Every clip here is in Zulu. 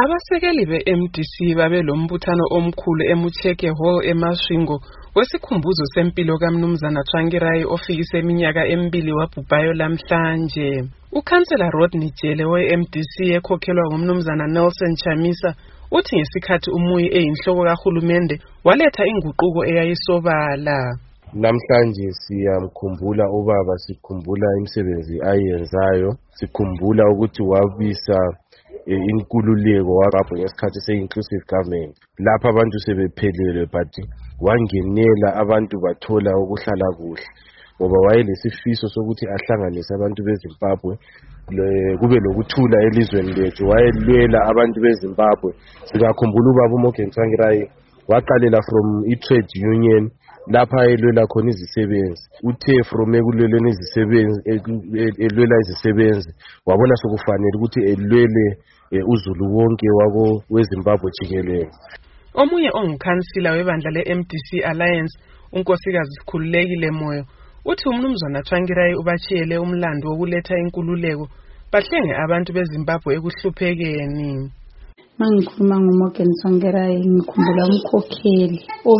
Abasekeli be-MDC babelombuthano omkhulu eMucheke Hall eMasvingo wesikhumbuzo sempilo kaMnumzana Tsvangirai ofikise iminyaka 2 wabhubhayo lamhlanje. Ukhansela Rodney Jele we-MDC ekhokhelwa nguMnumzana Nelson Chamisa uthi ngesikhathi uMuyi eyinhloko kahulumende waletha inguquko eyayisobala. Namhlanje siyamkhumbula ubaba, sikhumbula imisebenzi ayenzayo, sikhumbula ukuthi wabisa inkululeko wabapho ngesikhathi se-inclusive government. Lapha abantu sebephelele but wangenela abantu bathola ukuhlala kuhle, ngoba wayelesifiso sokuthi ahlanganise abantu beZimbabwe kube lokuthula elizweni lethu. Wayelwela abantu beZimbabwe. Sikakhumbula ubaba uMorgan Tsvangirai waqalela from i-trade union lapha elwela khona izisebenzi. Uthe from ekulweleni izisebenzi elwela izisebenzi wabona sokufanele ukuthi elwele uZulu wonke wako weZimbabwe jikelele. Omunye ongukhansila webandla le-MDC Alliance unkosikazi Sikhululekile Moyo uthi uMnumzana Tsvangirai ubachiyele umlando wokuletha inkululeko bahlenge abantu beZimbabwe ekuhluphekeni. Mangikhuluma ngoMorgan Tsvangirai ngikhumbula umkhokheli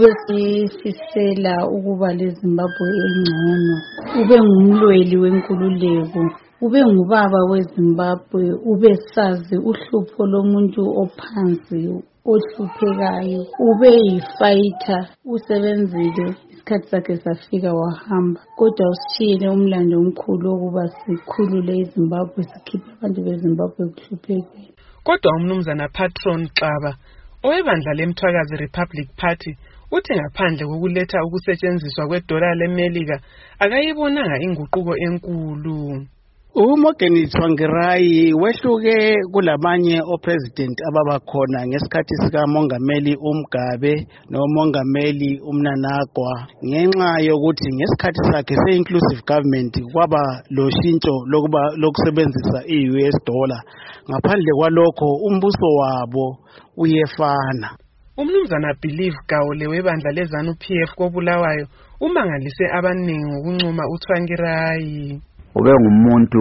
obesifisela ukuba leZimbabwe engcono, ube ngumlweli wenkululeko, ube ngubaba weZimbabwe, ube sazi uhlupho lomuntu ophansi ohluphekayo, ube yifighter, usebenzile isikhathi sakhe safika wahamba, kodwa usishiyele umlando omkhulu wokuba sikhulule iZimbabwe, sikhiphe abantu beZimbabwe ekuhluphekeni. Kodwa uMnumzana Patron Xaba owebandla leMthwakazi Republic Party uthi ngaphandle kokuletha ukusetshenziswa kwedola leMelika akayibonanga inguquko enkulu. uMorgan Tsvangirai wehluke kulamanye opresident ababakhona ngesikhathi sikamongameli uMgabe nomongameli uMnangagwa, ngenxa yokuthi ngesikhathi sakhe se-inclusive government kwaba loshintsho lokusebenzisa i-US dollar. Ngaphandle kwalokho umbuso wabo uyefana. uMnumzana Believe Gawule webandla leZANU-PF koBulawayo umangalise abaningi ngokuncoma uTsvangirai. Ube ngumuntu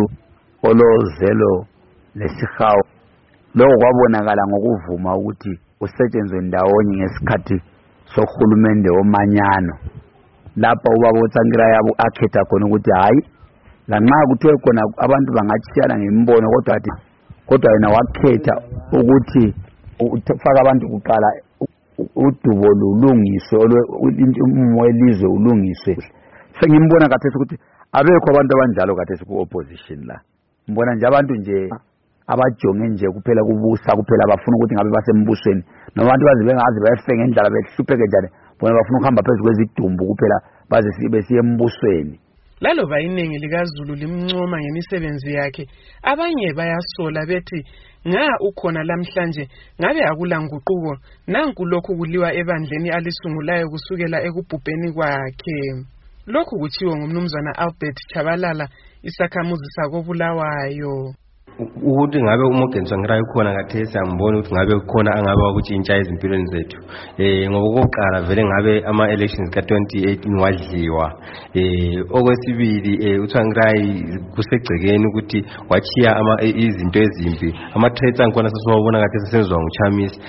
olozelo lesihawu. Lokho kwabonakala ngokuvuma ukuthi usetshenzwe ndawonye ngesikhathi sohulumende omanyano. Lapha ubaba uTsvangirai akhetha khona ukuthi hayi lanxa kuthiwe khona abantu bangachiyana ngembono kodwa yena wakhetha ukuthi ufaka abantu kuqala udubo lulungiswe umumo welizwe ulungiswe. Sengimbona kathesi ukuthi abekho abantu abanjalo kathesi ku-opposition la. Mbona nje abantu nje abajonge nje kuphela kubusa kuphela, bafuna ukuthi ngabe basembusweni noma abantu baze bengazi bayefe ngendlela behlupheke njani, bona bafuna ukuhamba phezu kwezidumbu kuphela baze besiye embusweni. Laloba iningi likaZulu limncoma ngemisebenzi yakhe, abanye bayasola bethi nga ukhona lamhlanje ngabe akula nguquko, nanku lokhu kuliwa ebandleni alisungulayo kusukela ekubhubheni kwakhe. Lokhu kuchiwo ngumnumzana Albert Chabalala isakhamuzi sakoBulawayo. Ukuthi ngabe uMorgan Tsvangirai ukhona kathesi angibona ukuthi ngabe ukhona angabe wakutshintsha izimpilweni zethu. Ngoba okokuqala vele ngabe ama-elections ka-2018 wadliwa. Okwesibili uTsvangirai kusegcekeni ukuthi wachiya izinto ezimbi. Ama-threats angikhona sesiwabona kathesi senziwa nguChamisa.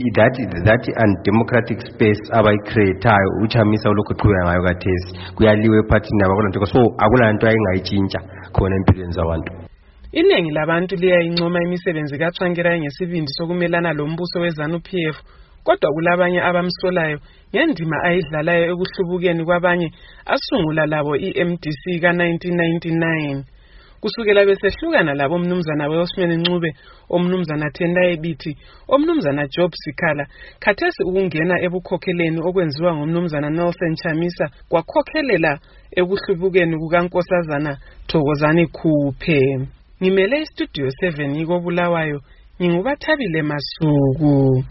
That undemocratic space abayicreatayo uChamisa ulokhu eqhubeka ngayo kathesi. Kuyaliwe ephathini yabo, so akulanto ayingayitshintsha khona empilweni zabantu. Iningi labantu liyayincoma imisebenzi kaTsvangirai ngesibindi sokumelana lombuso weZANU-PF, kodwa kulabanye abamsolayo ngendima ayidlalayo ekuhlubukeni kwabanye asungula labo i-MDC ka-1999. Kusukela besehlukana labo uMnumzana Welshman Ncube, oMnumzana Tendai Biti, oMnumzana Job Sikhala, khathesi ukungena ebukhokheleni okwenziwa nguMnumzana Nelson Chamisa kwakhokhelela ekuhlubukeni kukaNkosazana Thokozani Khuphe. Ngimele iStudio 7 koBulawayo, nginguBathabile Masuku.